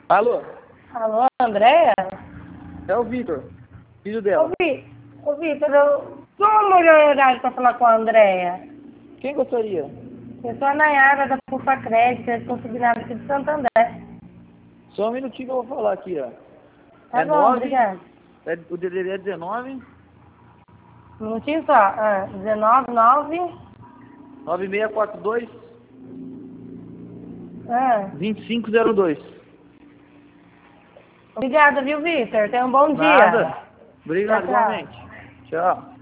Alô? Alô, Andréia? É o Vitor, filho dela. Ô, Vitor, qual o melhor horário para falar com a Andréia? Quem gostaria? Eu sou a Nayara da Pufa Crédito, consignada aqui de Santander. Só um minutinho que eu vou falar aqui, ó. Tá É bom, 9, obrigada. o DDD é 19, Um minutinho só. 19, 9. 9642 Ah. 2502. Obrigada, viu, Vitor? Tenha um bom dia. Nada. Obrigado, Tchau, tchau. igualmente. Tchau.